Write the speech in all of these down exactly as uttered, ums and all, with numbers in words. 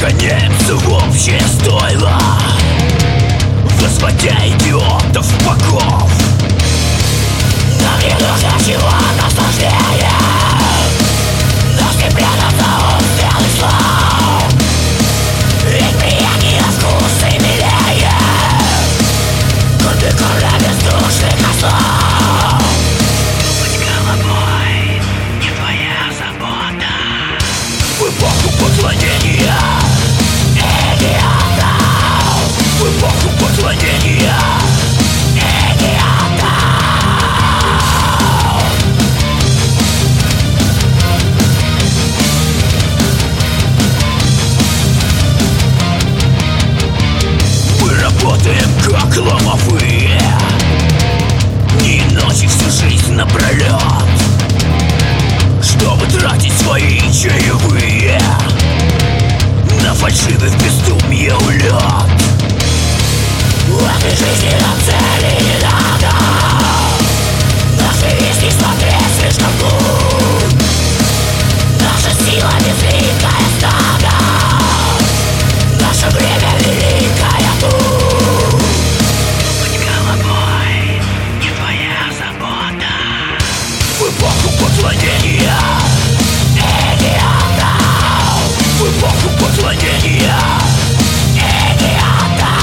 гоняемся в общее стойло, возводя идиотов в богов. Нам не нужно чего нам сложнее, нужно прятаться от стрел и слов. Ведь приятнее вкусы милее курды курда бездушных ослов. Быть головой не твоя забота. В эпоху поклонения идиотов, в эпоху поклонения идиотов. Мы работаем как ломовые, дни и ночи всю жизнь напролет, чтобы тратить свои чаевые на фальшивый в бездумье улет. В этой жизни нам цели не надо, наши риски смотреть слишком глуп. Наша сила безликая стада, наше время великая тут. Быть головой не твоя забота. В эпоху поклонения идиотов, в эпоху поклонения идиотов.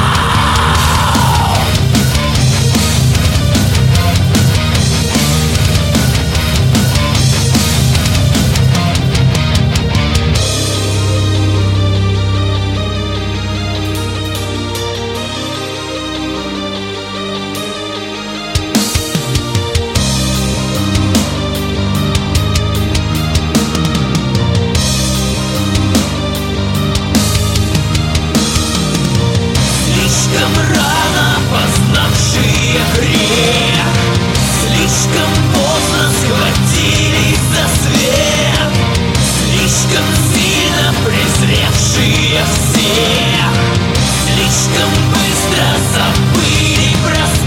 Слишком рано познавшие грех, слишком поздно схватились за свет, слишком сильно презревшие всех, слишком быстро забыли про